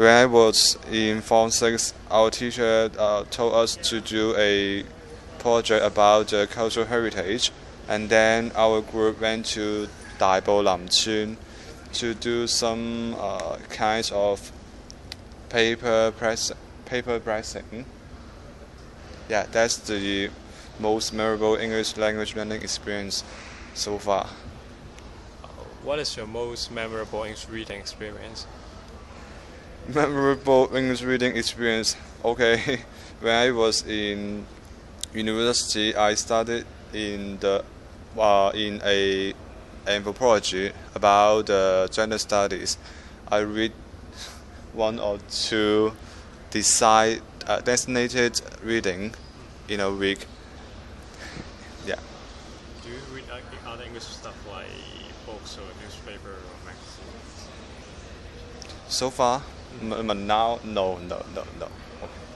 When I was in Form 6, our teacher told us to do a project about the cultural heritage, and then our group went to Daibo Lamchun to do some kinds of paper pressing. Yeah, that's the most memorable English language learning experience so far. What is your most memorable English reading experience? Memorable English reading experience. Okay, when I was in university, I studied in a anthropology about gender studies. I read one or two designated reading in a week. Yeah. Do you read other English stuff like books or newspaper or magazines? So far, now, no. Okay.